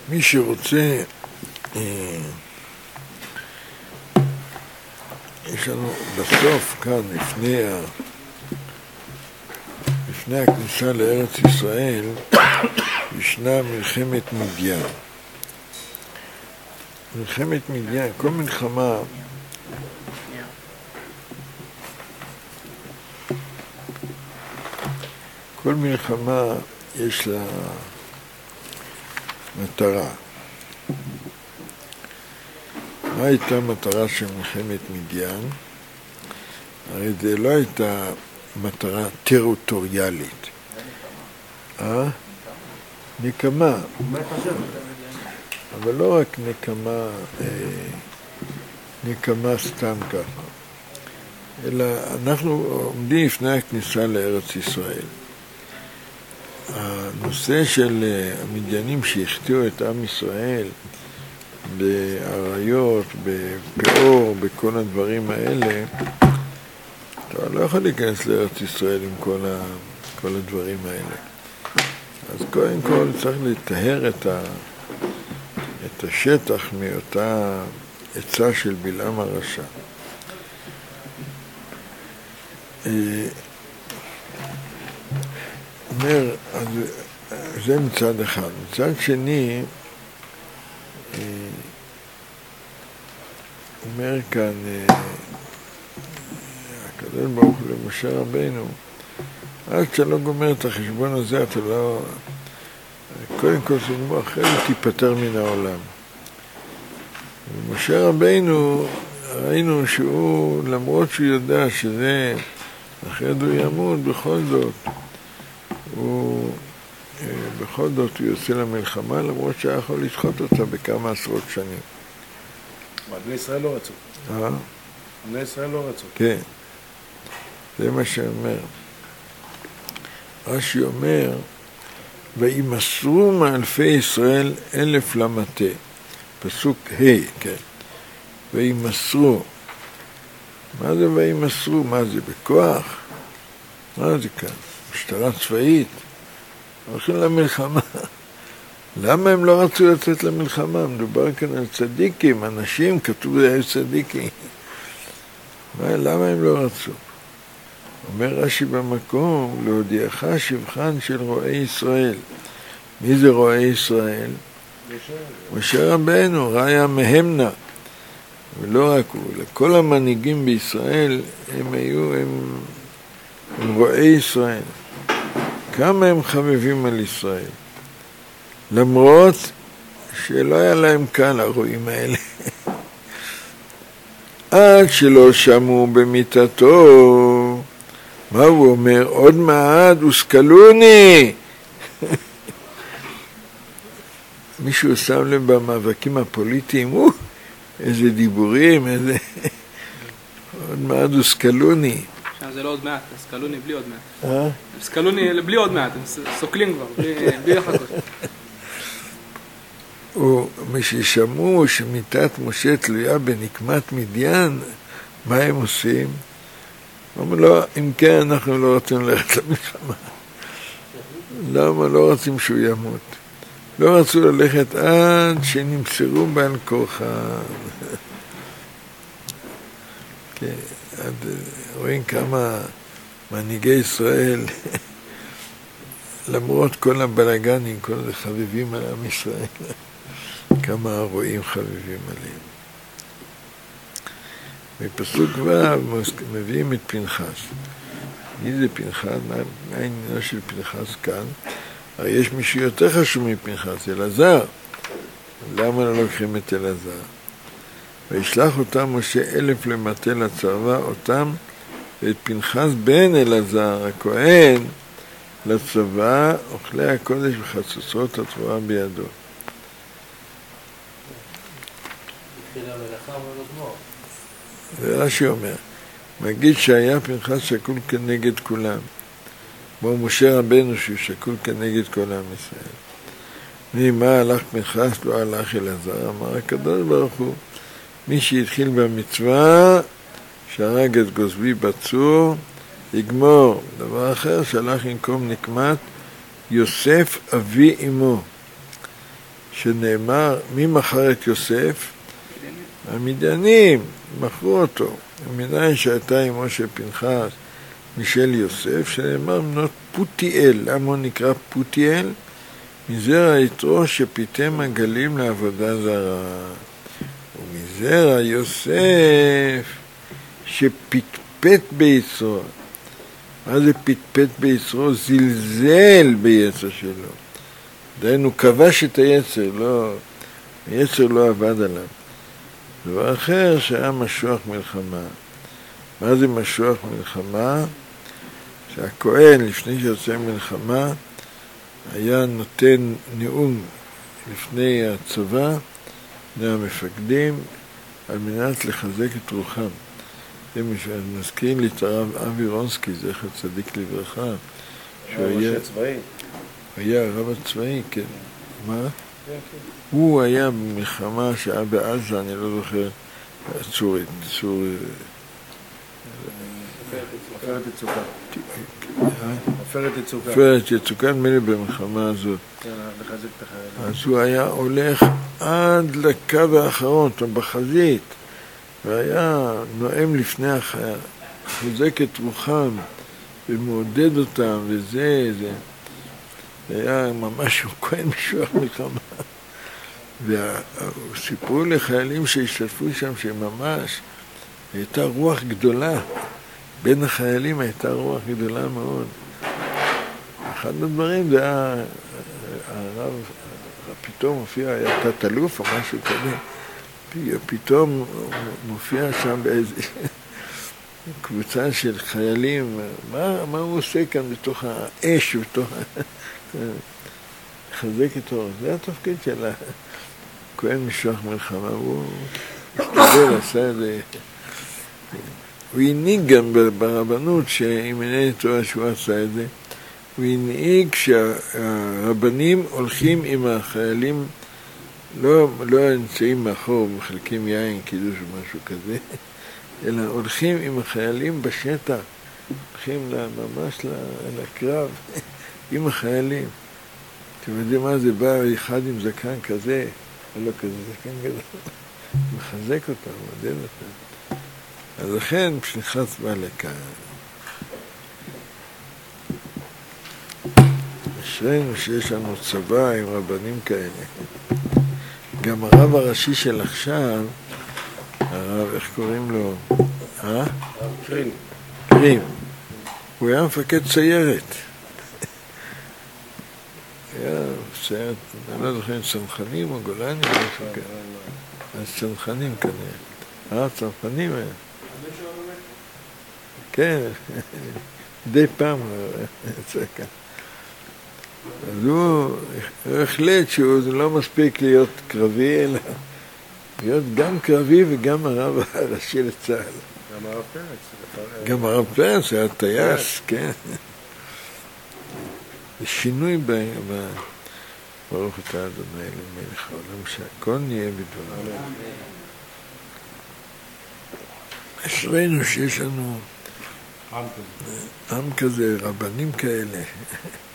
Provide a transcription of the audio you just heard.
מי שרוצה, יש לנו בסוף כאן, לפני הכניסה לארץ ישראל, ישנה מלחמת מדיין. מלחמת מדיין, כל מלחמה יש לה מטרה. מה הייתה המטרה של מלחמת מדיין? הרי זה לא הייתה מטרה טריטוריאלית. נקמה. אבל לא רק נקמה סתם ככה. אלא אנחנו עומדים לפני הכניסה לארץ ישראל. הנושא של המדיינים שהחטיאו את עם ישראל בעריות, בפאור, בכל הדברים האלה, אתה לא יכול להיכנס לארץ ישראל עם כל הדברים האלה. אז קודם כל צריך לטהר את השטח מאותה עצה של בלעם הרשע. אומר, אז זה מצד אחד. מצד שני, אומר כאן, הקדוש ברוך הוא למשה רבינו, עד שלא גומר את החשבון הזה, אתה לא... קודם כל זה אחרי זה תיפטר מן העולם. ומשה רבינו, ראינו שהוא, למרות שהוא יודע שזה, אחרי זה הוא ימות, בכל זאת הוא יוצא למלחמה, למרות שהיה יכול לדחות אותה בכמה עשרות שנים. בני ישראל לא רצו. בני ישראל לא רצו. כן, זה מה שאומר. רש"י אומר, וימסרו מאלפי ישראל 1,000 למטה. פסוק ה', כן. וימסרו. מה זה וימסרו? מה זה בכוח? מה זה כאן? משטרה צבאית? הולכים למלחמה. למה הם לא רצו לצאת למלחמה? מדובר כאן על צדיקים, אנשים, כתוב זה היו צדיקים. למה הם לא רצו? אומר רש"י במקום, להודיעך שבחן של רועי ישראל. מי זה רועי ישראל? משה רבנו, ראיה מהמנה. ולא רק הוא, לכל המנהיגים בישראל הם רועי ישראל. כמה הם חביבים על ישראל. למרות שלא היה להם קל הרועים האלה. עד שלא שמעו במיטתו, מה הוא אומר? עוד מעט הושכלוני. מישהו שם לב במאבקים הפוליטיים, איזה דיבורים, איזה... עוד מעט הושכלוני. זה לא עוד מעט, סקלוני בלי עוד מעט. סקלוני בלי עוד מעט, הם סוקלים כבר, בלי לחכות. ומששמעו שמיטת משה תלויה בנקמת מדיין, מה הם עושים? אמרו לו, אם כן אנחנו לא רוצים ללכת למלחמה. למה? לא רוצים שהוא ימות. לא רצו ללכת עד שנמסרו בעל כורחם. כן, רואים כמה מנהיגי ישראל, למרות כל הבלגנים, כל זה חביבים על עם ישראל, כמה הרואים חביבים עליהם. בפסוק ו' מביאים את פנחס. מי זה פנחס? מה העניין של פנחס כאן? הרי יש מישהו יותר חשוב מפנחס, אלעזר. למה לא לוקחים את אלעזר? וישלח אותם משה 1,000 למטה לצבא, אותם ואת פנחס בן אלעזר הכהן לצבא, אוכלי הקודש וחצוצרות התבואה בידו. זה רש"י אומר, מגיד שהיה פנחס שקול כנגד כולם, כמו משה רבנו שהוא שקול כנגד כל עם ישראל. מה הלך פנחס? לא הלך אלעזר, אמר הקדוש ברוך הוא, מי שהתחיל במצווה, שהרג את גוזבי בצור, יגמור. דבר אחר, שהלך לנקום נקמת יוסף אבי אמו. שנאמר, מי מכר את יוסף? המדיינים, מכרו אותו. המדיין שהייתה עם משה פנחס משל יוסף, שנאמר מנות פותיאל. למה הוא נקרא פותיאל? מזרע יתרו שפיתם הגלים לעבודה זרה. ומזרע יוסף שפטפט ביצרו. מה זה פטפט ביצרו? זלזל ביצר שלו. דהיינו, כבש את היצר, היצר לא עבד עליו. דבר אחר שהיה משוח מלחמה. מה זה משוח מלחמה? שהכהן לפני שיוצא מלחמה היה נותן נאום לפני הצבא, לפני המפקדים, על מנת לחזק את רוחם. זה מזכיר לי את הרב אבי רונסקי, זכר צדיק לברכה, שהוא היה הרב הצבאי, כן. מה? הוא היה במלחמה שהיה בעזה, אני לא זוכר, צורית, עופרת יצוקה, נדמה לי במלחמה הזאת. אז הוא היה הולך עד לקו האחרון, בחזית, והיה נואם לפני החייל, חוזק את רוחם ומעודד אותם, וזה. זה היה ממש כהן משוח מלחמה. וסיפרו לחיילים שהשתתפו שם שממש הייתה רוח גדולה. בין החיילים הייתה רוח גדולה מאוד. אחד הדברים זה היה, הרב פתאום הופיע, היה תת-אלוף או משהו כזה, פתאום מופיע שם באיזו קבוצה של חיילים, מה הוא עושה כאן בתוך האש, בתוך לחזק את האור. זה התפקיד של הכהן משוח מלחמה, הוא השתדל, עשה את זה. הוא הנהיג גם ברבנות, שאם אינני טועה שהוא עשה את זה, הוא הנהיג שהרבנים הולכים עם החיילים, לא נמצאים מאחור, מחלקים יין, קידוש או משהו כזה, אלא הולכים עם החיילים בשטח, הולכים ממש לקרב עם החיילים. אתם יודעים מה זה? בא אחד עם זקן כזה, או לא כזה, זקן גדול, מחזק אותם, מעודד אותם. אז לכן פנחס בא לכאן. אשרינו שיש לנו צבא עם רבנים כאלה. גם הרב הראשי של עכשיו, הרב, איך קוראים לו? קרים. הוא היה מפקד סיירת. היה סיירת, אני לא זוכר, צנחנים או גולני, משהו כזה. אז צנחנים כנראה. צנחנים היה. כן, די פעם יצא כאן. אז הוא החלט שהוא לא מספיק להיות קרבי, אלא להיות גם קרבי וגם הרב הראשי לצה"ל. גם הרב פרץ. גם הרב פרץ היה טייס, כן. זה שינוי ברוך אתה אדוני למלך העולם, שהכל נהיה בדברו. אשרינו שיש לנו עם כזה, רבנים כאלה.